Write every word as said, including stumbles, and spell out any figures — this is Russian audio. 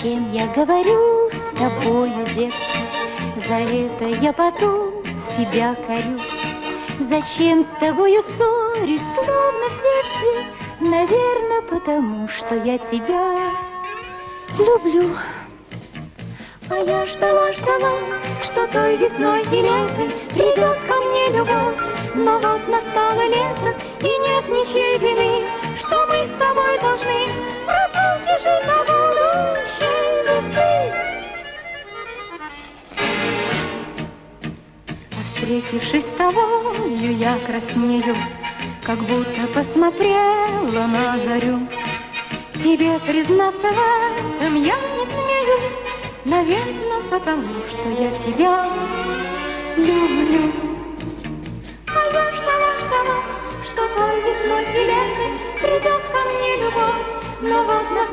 Зачем я говорю с тобою, детство? За это я потом себя корю. Зачем с тобою ссорюсь, словно в детстве? Наверное, потому что я тебя люблю. А я ждала, ждала, что той весной и летом придет ко мне любовь. Но вот настало лето, и нет ничьей вины, что мы с тобой должны в разлуке жить до будущей весны. А встретившись с тобою, я краснею, как будто посмотрела на зарю. Тебе признаться в этом я не смею, наверное, потому что я тебя люблю. А я ждала, ждала, что той весной и летом придет ко мне любовь. Но вот